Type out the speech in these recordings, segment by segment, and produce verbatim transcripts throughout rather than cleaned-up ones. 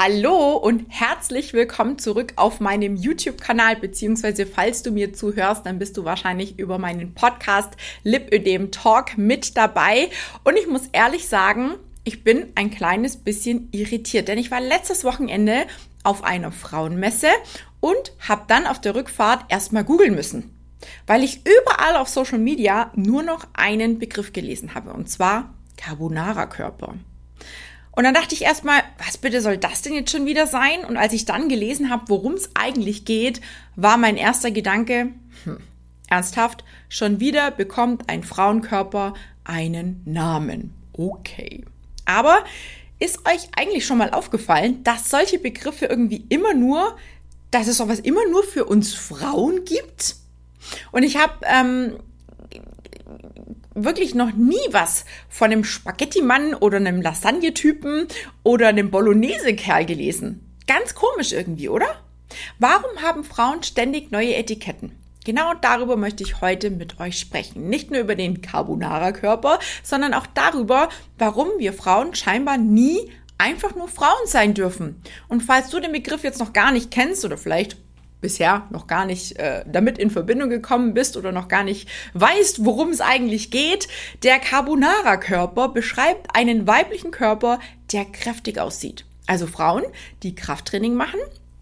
Hallo und herzlich willkommen zurück auf meinem YouTube-Kanal, beziehungsweise falls du mir zuhörst, dann bist du wahrscheinlich über meinen Podcast Lipödem Talk mit dabei. Und ich muss ehrlich sagen, ich bin ein kleines bisschen irritiert, denn ich war letztes Wochenende auf einer Frauenmesse und habe dann auf der Rückfahrt erstmal googeln müssen, weil ich überall auf Social Media nur noch einen Begriff gelesen habe, und zwar Carbonara-Körper. Und dann dachte ich erstmal, was bitte soll das denn jetzt schon wieder sein? Und als ich dann gelesen habe, worum es eigentlich geht, war mein erster Gedanke, hm, ernsthaft, schon wieder bekommt ein Frauenkörper einen Namen. Okay. Aber ist euch eigentlich schon mal aufgefallen, dass solche Begriffe irgendwie immer nur, dass es sowas immer nur für uns Frauen gibt? Und ich habe ähm, wirklich noch nie was von einem Spaghetti-Mann oder einem Lasagne-Typen oder einem Bolognese-Kerl gelesen. Ganz komisch irgendwie, oder? Warum haben Frauen ständig neue Etiketten? Genau darüber möchte ich heute mit euch sprechen. Nicht nur über den Carbonara-Körper, sondern auch darüber, warum wir Frauen scheinbar nie einfach nur Frauen sein dürfen. Und falls du den Begriff jetzt noch gar nicht kennst oder vielleicht bisher noch gar nicht äh, damit in Verbindung gekommen bist oder noch gar nicht weißt, worum es eigentlich geht, der Carbonara-Körper beschreibt einen weiblichen Körper, der kräftig aussieht. Also Frauen, die Krafttraining machen,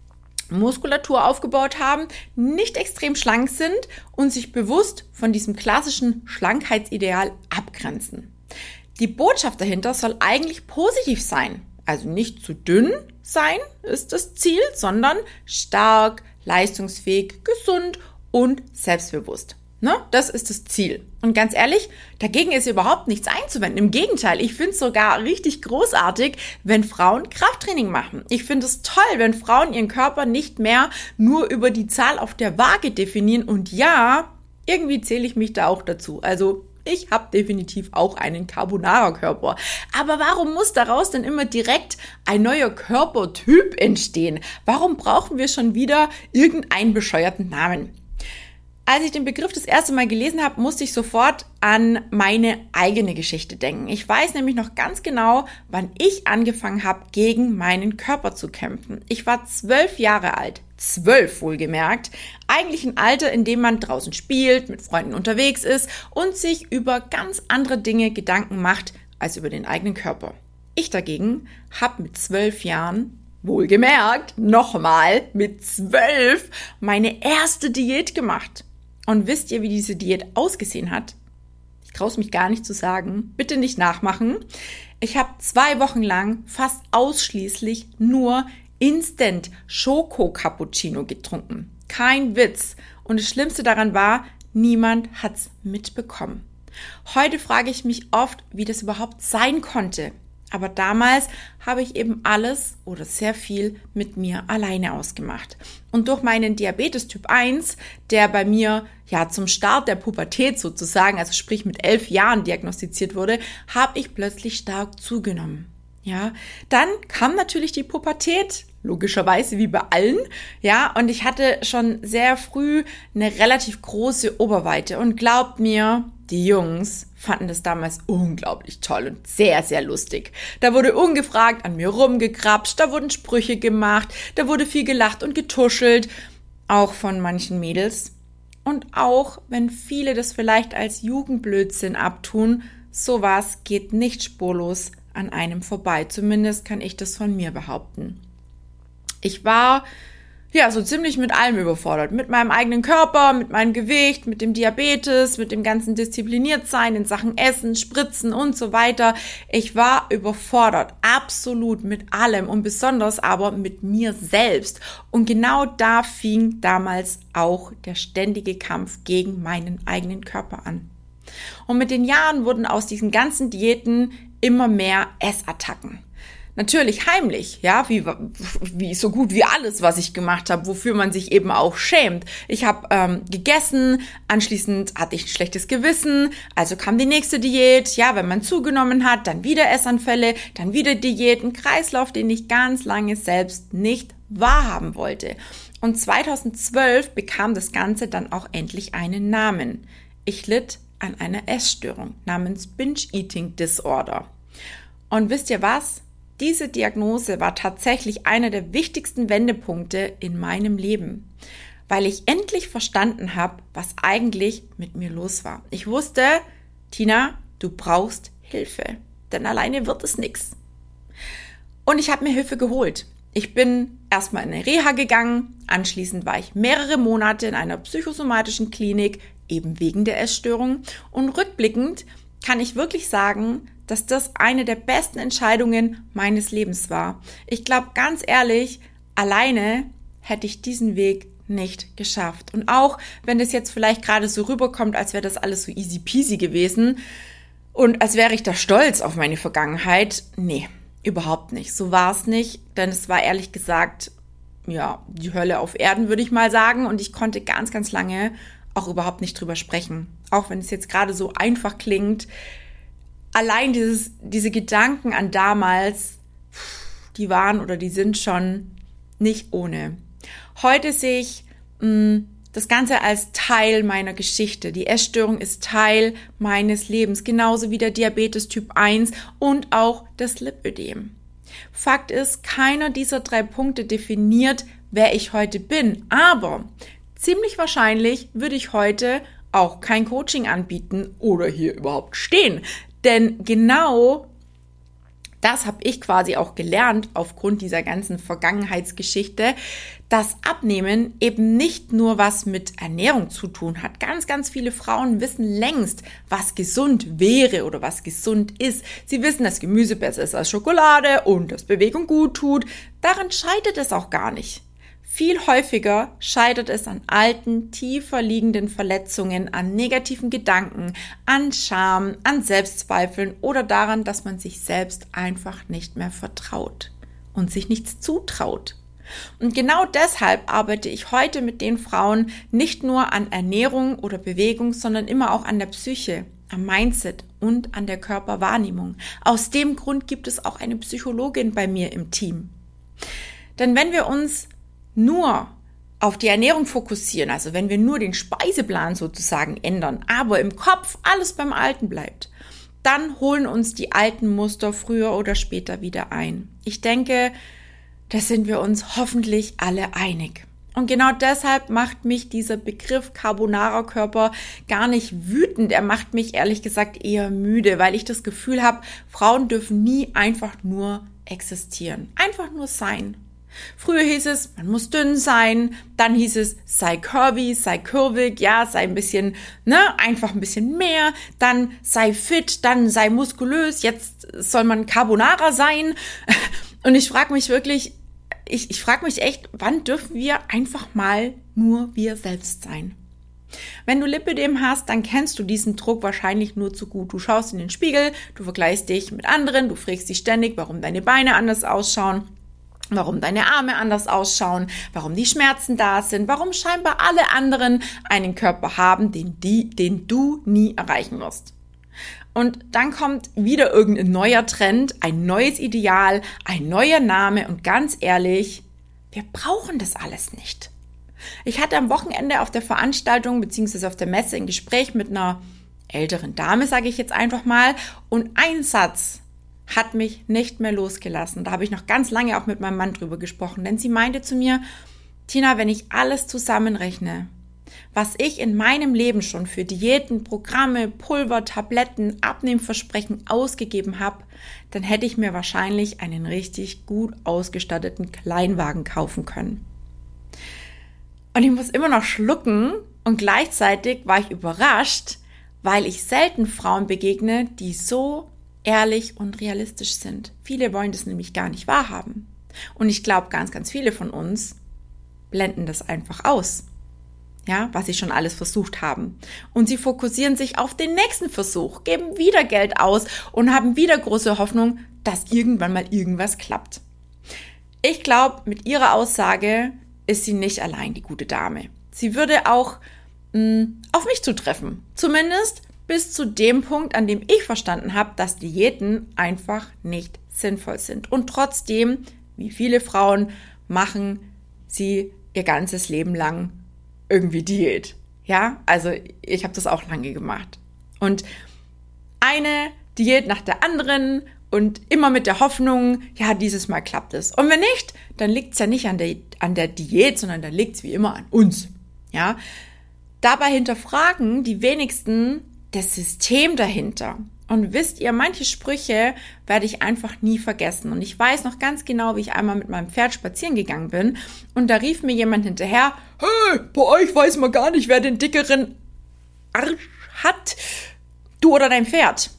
Muskulatur aufgebaut haben, nicht extrem schlank sind und sich bewusst von diesem klassischen Schlankheitsideal abgrenzen. Die Botschaft dahinter soll eigentlich positiv sein. Also nicht zu dünn sein ist das Ziel, sondern stark, leistungsfähig, gesund und selbstbewusst. Ne? Das ist das Ziel. Und ganz ehrlich, dagegen ist überhaupt nichts einzuwenden. Im Gegenteil, ich finde es sogar richtig großartig, wenn Frauen Krafttraining machen. Ich finde es toll, wenn Frauen ihren Körper nicht mehr nur über die Zahl auf der Waage definieren. Und ja, irgendwie zähle ich mich da auch dazu. Also ich habe definitiv auch einen Carbonara-Körper. Aber warum muss daraus denn immer direkt ein neuer Körpertyp entstehen? Warum brauchen wir schon wieder irgendeinen bescheuerten Namen? Als ich den Begriff das erste Mal gelesen habe, musste ich sofort an meine eigene Geschichte denken. Ich weiß nämlich noch ganz genau, wann ich angefangen habe, gegen meinen Körper zu kämpfen. Ich war zwölf Jahre alt. Zwölf wohlgemerkt. Eigentlich ein Alter, in dem man draußen spielt, mit Freunden unterwegs ist und sich über ganz andere Dinge Gedanken macht als über den eigenen Körper. Ich dagegen habe mit zwölf Jahren, wohlgemerkt, nochmal mit zwölf, meine erste Diät gemacht. Und wisst ihr, wie diese Diät ausgesehen hat? Ich traue es mich gar nicht zu sagen. Bitte nicht nachmachen. Ich habe zwei Wochen lang fast ausschließlich nur Instant Schoko-Cappuccino getrunken. Kein Witz. Und das Schlimmste daran war, niemand hat's mitbekommen. Heute frage ich mich oft, wie das überhaupt sein konnte. Aber damals habe ich eben alles oder sehr viel mit mir alleine ausgemacht. Und durch meinen Diabetes Typ eins, der bei mir ja zum Start der Pubertät sozusagen, also sprich mit elf Jahren diagnostiziert wurde, habe ich plötzlich stark zugenommen. Ja, dann kam natürlich die Pubertät, logischerweise wie bei allen, ja, und ich hatte schon sehr früh eine relativ große Oberweite und glaubt mir, die Jungs fanden das damals unglaublich toll und sehr, sehr lustig. Da wurde ungefragt an mir rumgekrapscht, da wurden Sprüche gemacht, da wurde viel gelacht und getuschelt, auch von manchen Mädels. Und auch wenn viele das vielleicht als Jugendblödsinn abtun, sowas geht nicht spurlos an einem vorbei. Zumindest kann ich das von mir behaupten. Ich war ja so ziemlich mit allem überfordert. Mit meinem eigenen Körper, mit meinem Gewicht, mit dem Diabetes, mit dem ganzen Diszipliniertsein in Sachen Essen, Spritzen und so weiter. Ich war überfordert, absolut mit allem und besonders aber mit mir selbst. Und genau da fing damals auch der ständige Kampf gegen meinen eigenen Körper an. Und mit den Jahren wurden aus diesen ganzen Diäten immer mehr Essattacken. Natürlich heimlich, ja, wie, wie so gut wie alles, was ich gemacht habe, wofür man sich eben auch schämt. Ich habe ähm, gegessen, anschließend hatte ich ein schlechtes Gewissen, also kam die nächste Diät. Ja, wenn man zugenommen hat, dann wieder Essanfälle, dann wieder Diät, ein Kreislauf, den ich ganz lange selbst nicht wahrhaben wollte. Und zweitausendzwölf bekam das Ganze dann auch endlich einen Namen. Ich litt an einer Essstörung namens Binge Eating Disorder. Und wisst ihr was? diese Diagnose war tatsächlich einer der wichtigsten Wendepunkte in meinem Leben, weil ich endlich verstanden habe, was eigentlich mit mir los war. Ich wusste, Tina, du brauchst Hilfe, denn alleine wird es nichts. Und ich habe mir Hilfe geholt. Ich bin erstmal in eine Reha gegangen, anschließend war ich mehrere Monate in einer psychosomatischen Klinik, eben wegen der Essstörung. Und rückblickend kann ich wirklich sagen, dass das eine der besten Entscheidungen meines Lebens war. Ich glaube, ganz ehrlich, alleine hätte ich diesen Weg nicht geschafft. Und auch wenn das jetzt vielleicht gerade so rüberkommt, als wäre das alles so easy peasy gewesen und als wäre ich da stolz auf meine Vergangenheit, nee, überhaupt nicht. So war es nicht, denn es war ehrlich gesagt, ja, die Hölle auf Erden, würde ich mal sagen. Und ich konnte ganz, ganz lange auch überhaupt nicht drüber sprechen. Auch wenn es jetzt gerade so einfach klingt. Allein dieses, diese Gedanken an damals, die waren oder die sind schon nicht ohne. Heute sehe ich mh, das Ganze als Teil meiner Geschichte. Die Essstörung ist Teil meines Lebens, genauso wie der Diabetes Typ eins und auch das Lipödem. Fakt ist, keiner dieser drei Punkte definiert, wer ich heute bin. Aber ziemlich wahrscheinlich würde ich heute auch kein Coaching anbieten oder hier überhaupt stehen. Denn genau das habe ich quasi auch gelernt aufgrund dieser ganzen Vergangenheitsgeschichte, dass Abnehmen eben nicht nur was mit Ernährung zu tun hat. Ganz, ganz viele Frauen wissen längst, was gesund wäre oder was gesund ist. Sie wissen, dass Gemüse besser ist als Schokolade und dass Bewegung gut tut. Daran scheitert es auch gar nicht. Viel häufiger scheitert es an alten, tiefer liegenden Verletzungen, an negativen Gedanken, an Scham, an Selbstzweifeln oder daran, dass man sich selbst einfach nicht mehr vertraut und sich nichts zutraut. Und genau deshalb arbeite ich heute mit den Frauen nicht nur an Ernährung oder Bewegung, sondern immer auch an der Psyche, am Mindset und an der Körperwahrnehmung. Aus dem Grund gibt es auch eine Psychologin bei mir im Team. Denn wenn wir uns nur auf die Ernährung fokussieren, also wenn wir nur den Speiseplan sozusagen ändern, aber im Kopf alles beim Alten bleibt, dann holen uns die alten Muster früher oder später wieder ein. Ich denke, da sind wir uns hoffentlich alle einig. Und genau deshalb macht mich dieser Begriff Carbonara-Körper gar nicht wütend. Er macht mich ehrlich gesagt eher müde, weil ich das Gefühl habe, Frauen dürfen nie einfach nur existieren, einfach nur sein. Früher hieß es, man muss dünn sein, dann hieß es, sei curvy, sei kurvig, ja, sei ein bisschen, ne, einfach ein bisschen mehr, dann sei fit, dann sei muskulös, jetzt soll man Carbonara sein. Und ich frage mich wirklich, ich, ich frage mich echt, wann dürfen wir einfach mal nur wir selbst sein? Wenn du Lipödem hast, dann kennst du diesen Druck wahrscheinlich nur zu gut. Du schaust in den Spiegel, du vergleichst dich mit anderen, du fragst dich ständig, warum deine Beine anders ausschauen, warum deine Arme anders ausschauen, warum die Schmerzen da sind, warum scheinbar alle anderen einen Körper haben, den, die, den du nie erreichen wirst. Und dann kommt wieder irgendein neuer Trend, ein neues Ideal, ein neuer Name und ganz ehrlich, wir brauchen das alles nicht. Ich hatte am Wochenende auf der Veranstaltung bzw. auf der Messe ein Gespräch mit einer älteren Dame, sage ich jetzt einfach mal, und ein Satz hat mich nicht mehr losgelassen. Da habe ich noch ganz lange auch mit meinem Mann drüber gesprochen, denn sie meinte zu mir, Tina, wenn ich alles zusammenrechne, was ich in meinem Leben schon für Diäten, Programme, Pulver, Tabletten, Abnehmversprechen ausgegeben habe, dann hätte ich mir wahrscheinlich einen richtig gut ausgestatteten Kleinwagen kaufen können. Und ich muss immer noch schlucken und gleichzeitig war ich überrascht, weil ich selten Frauen begegne, die so ehrlich und realistisch sind. Viele wollen das nämlich gar nicht wahrhaben. Und ich glaube, ganz, ganz viele von uns blenden das einfach aus. Ja, was sie schon alles versucht haben. Und sie fokussieren sich auf den nächsten Versuch, geben wieder Geld aus und haben wieder große Hoffnung, dass irgendwann mal irgendwas klappt. Ich glaube, mit ihrer Aussage ist sie nicht allein die gute Dame. Sie würde auch mh, auf mich zutreffen. Zumindest bis zu dem Punkt, an dem ich verstanden habe, dass Diäten einfach nicht sinnvoll sind. Und trotzdem, wie viele Frauen, machen sie ihr ganzes Leben lang irgendwie Diät. Ja, also ich habe das auch lange gemacht. Und eine Diät nach der anderen und immer mit der Hoffnung, ja, dieses Mal klappt es. Und wenn nicht, dann liegt es ja nicht an der, an der Diät, sondern dann liegt es wie immer an uns. Ja? Dabei hinterfragen die wenigsten das System dahinter. Und wisst ihr, manche Sprüche werde ich einfach nie vergessen. Und ich weiß noch ganz genau, wie ich einmal mit meinem Pferd spazieren gegangen bin. Und da rief mir jemand hinterher, hey, bei euch weiß man gar nicht, wer den dickeren Arsch hat, du oder dein Pferd.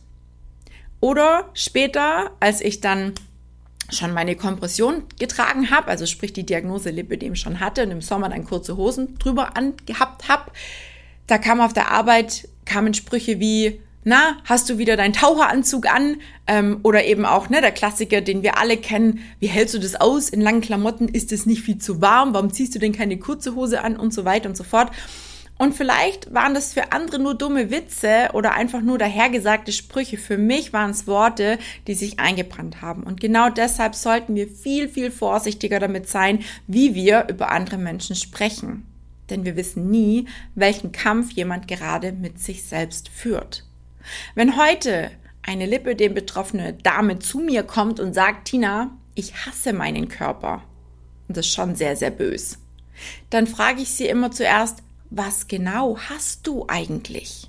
Oder später, als ich dann schon meine Kompression getragen habe, also sprich die Diagnose Lipödem schon hatte und im Sommer dann kurze Hosen drüber angehabt habe, da kam auf der Arbeit, kamen Sprüche wie, na, hast du wieder deinen Taucheranzug an? Ähm, oder eben auch, ne, der Klassiker, den wir alle kennen, wie hältst du das aus in langen Klamotten? Ist es nicht viel zu warm? Warum ziehst du denn keine kurze Hose an? Und so weiter und so fort. Und vielleicht waren das für andere nur dumme Witze oder einfach nur dahergesagte Sprüche. Für mich waren es Worte, die sich eingebrannt haben. Und genau deshalb sollten wir viel, viel vorsichtiger damit sein, wie wir über andere Menschen sprechen. Denn wir wissen nie, welchen Kampf jemand gerade mit sich selbst führt. Wenn heute eine Lipödem-betroffene Dame zu mir kommt und sagt, Tina, ich hasse meinen Körper, und das ist schon sehr, sehr bös, dann frage ich sie immer zuerst, was genau hast du eigentlich?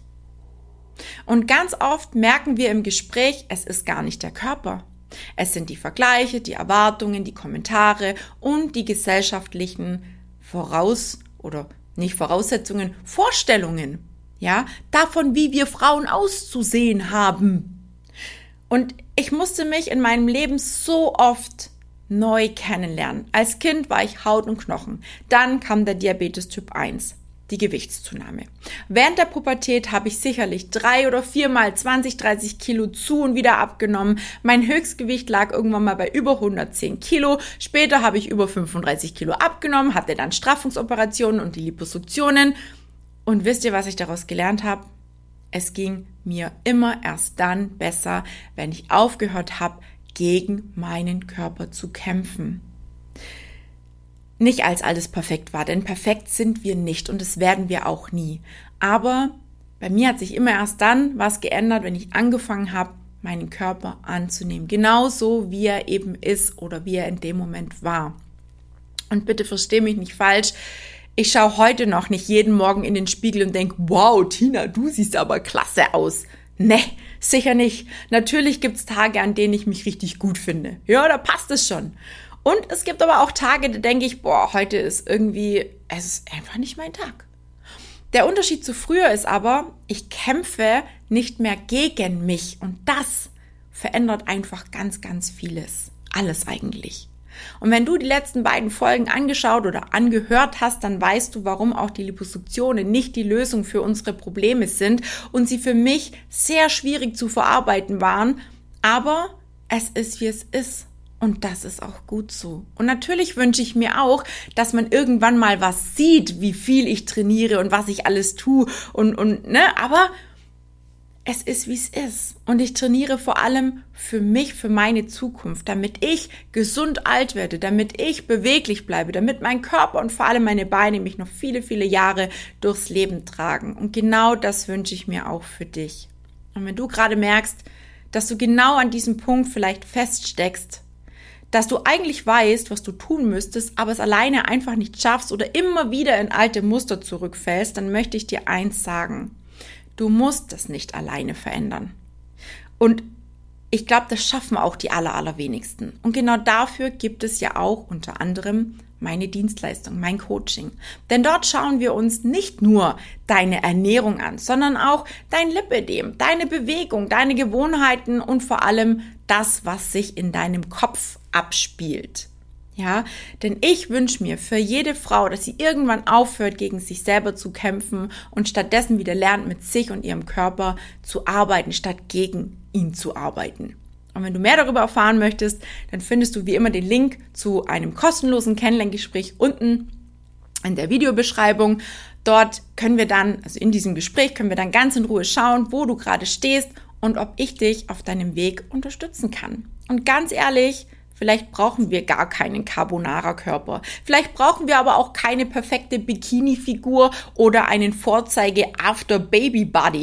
Und ganz oft merken wir im Gespräch, es ist gar nicht der Körper. Es sind die Vergleiche, die Erwartungen, die Kommentare und die gesellschaftlichen Voraus- oder nicht Voraussetzungen, Vorstellungen, ja, davon, wie wir Frauen auszusehen haben. Und ich musste mich in meinem Leben so oft neu kennenlernen. Als Kind war ich Haut und Knochen. Dann kam der Diabetes Typ eins. Die Gewichtszunahme. Während der Pubertät habe ich sicherlich drei oder viermal zwanzig, dreißig Kilo zu und wieder abgenommen. Mein Höchstgewicht lag irgendwann mal bei über hundertzehn Kilo. Später habe ich über fünfunddreißig Kilo abgenommen, hatte dann Straffungsoperationen und die Liposuktionen. Und wisst ihr, was ich daraus gelernt habe? Es ging mir immer erst dann besser, wenn ich aufgehört habe, gegen meinen Körper zu kämpfen. Nicht als alles perfekt war, denn perfekt sind wir nicht und das werden wir auch nie. Aber bei mir hat sich immer erst dann was geändert, wenn ich angefangen habe, meinen Körper anzunehmen. Genauso wie er eben ist oder wie er in dem Moment war. Und bitte versteh mich nicht falsch, ich schaue heute noch nicht jeden Morgen in den Spiegel und denke, wow, Tina, du siehst aber klasse aus. Ne, sicher nicht. Natürlich gibt's Tage, an denen ich mich richtig gut finde. Ja, da passt es schon. Und es gibt aber auch Tage, da denke ich, boah, heute ist irgendwie, es ist einfach nicht mein Tag. Der Unterschied zu früher ist aber, ich kämpfe nicht mehr gegen mich. Und das verändert einfach ganz, ganz vieles. Alles eigentlich. Und wenn du die letzten beiden Folgen angeschaut oder angehört hast, dann weißt du, warum auch die Liposuktionen nicht die Lösung für unsere Probleme sind und sie für mich sehr schwierig zu verarbeiten waren. Aber es ist, wie es ist. Und das ist auch gut so. Und natürlich wünsche ich mir auch, dass man irgendwann mal was sieht, wie viel ich trainiere und was ich alles tue. Und, und, ne, aber es ist, wie es ist. Und ich trainiere vor allem für mich, für meine Zukunft, damit ich gesund alt werde, damit ich beweglich bleibe, damit mein Körper und vor allem meine Beine mich noch viele, viele Jahre durchs Leben tragen. Und genau das wünsche ich mir auch für dich. Und wenn du gerade merkst, dass du genau an diesem Punkt vielleicht feststeckst, dass du eigentlich weißt, was du tun müsstest, aber es alleine einfach nicht schaffst oder immer wieder in alte Muster zurückfällst, dann möchte ich dir eins sagen. Du musst das nicht alleine verändern. Und ich glaube, das schaffen auch die aller, allerwenigsten. Und genau dafür gibt es ja auch unter anderem meine Dienstleistung, mein Coaching. Denn dort schauen wir uns nicht nur deine Ernährung an, sondern auch dein Lipödem, deine Bewegung, deine Gewohnheiten und vor allem das, was sich in deinem Kopf abspielt. Ja, denn ich wünsche mir für jede Frau, dass sie irgendwann aufhört, gegen sich selber zu kämpfen und stattdessen wieder lernt, mit sich und ihrem Körper zu arbeiten, statt gegen ihn zu arbeiten. Und wenn du mehr darüber erfahren möchtest, dann findest du wie immer den Link zu einem kostenlosen Kennenlerngespräch unten in der Videobeschreibung. Dort können wir dann, also in diesem Gespräch, können wir dann ganz in Ruhe schauen, wo du gerade stehst und ob ich dich auf deinem Weg unterstützen kann. Und ganz ehrlich, vielleicht brauchen wir gar keinen Carbonara-Körper. Vielleicht brauchen wir aber auch keine perfekte Bikini-Figur oder einen Vorzeige-After-Baby-Body.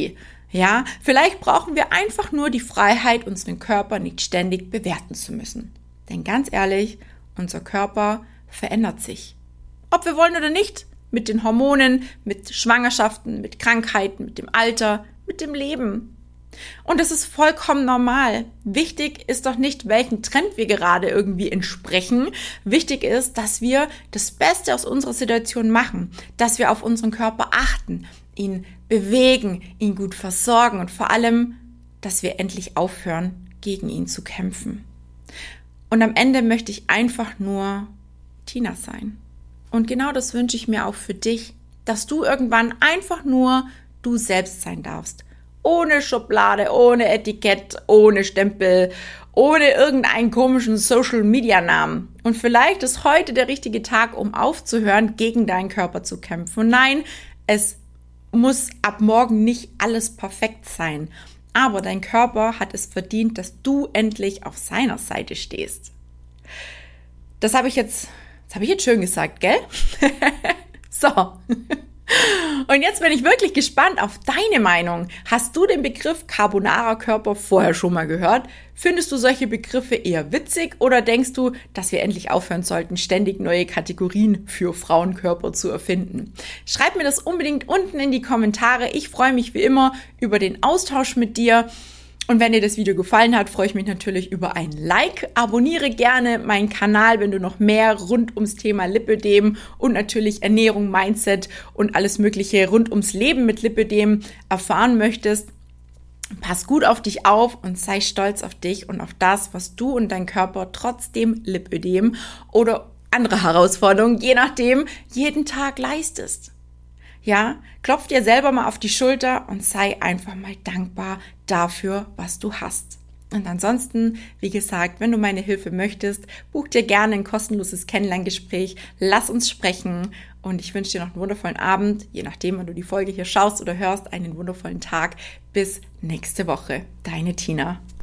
Ja, vielleicht brauchen wir einfach nur die Freiheit, unseren Körper nicht ständig bewerten zu müssen. Denn ganz ehrlich, unser Körper verändert sich. Ob wir wollen oder nicht, mit den Hormonen, mit Schwangerschaften, mit Krankheiten, mit dem Alter, mit dem Leben. Und das ist vollkommen normal. Wichtig ist doch nicht, welchen Trend wir gerade irgendwie entsprechen. Wichtig ist, dass wir das Beste aus unserer Situation machen, dass wir auf unseren Körper achten, ihn bewegen, ihn gut versorgen und vor allem, dass wir endlich aufhören, gegen ihn zu kämpfen. Und am Ende möchte ich einfach nur Tina sein. Und genau das wünsche ich mir auch für dich, dass du irgendwann einfach nur du selbst sein darfst. Ohne Schublade, ohne Etikett, ohne Stempel, ohne irgendeinen komischen Social-Media-Namen. Und vielleicht ist heute der richtige Tag, um aufzuhören, gegen deinen Körper zu kämpfen. Und nein, es muss ab morgen nicht alles perfekt sein. Aber dein Körper hat es verdient, dass du endlich auf seiner Seite stehst. Das habe ich jetzt, das habe ich jetzt schön gesagt, gell? So. Und jetzt bin ich wirklich gespannt auf deine Meinung. Hast du den Begriff Carbonara-Körper vorher schon mal gehört? Findest du solche Begriffe eher witzig oder denkst du, dass wir endlich aufhören sollten, ständig neue Kategorien für Frauenkörper zu erfinden? Schreib mir das unbedingt unten in die Kommentare. Ich freue mich wie immer über den Austausch mit dir. Und wenn dir das Video gefallen hat, freue ich mich natürlich über ein Like. Abonniere gerne meinen Kanal, wenn du noch mehr rund ums Thema Lipödem und natürlich Ernährung, Mindset und alles Mögliche rund ums Leben mit Lipödem erfahren möchtest. Pass gut auf dich auf und sei stolz auf dich und auf das, was du und dein Körper trotz dem Lipödem oder andere Herausforderungen, je nachdem, jeden Tag leistest. Ja, klopf dir selber mal auf die Schulter und sei einfach mal dankbar dafür, was du hast. Und ansonsten, wie gesagt, wenn du meine Hilfe möchtest, buch dir gerne ein kostenloses Kennenlerngespräch, lass uns sprechen und ich wünsche dir noch einen wundervollen Abend, je nachdem, wann du die Folge hier schaust oder hörst, einen wundervollen Tag. Bis nächste Woche. Deine Tina.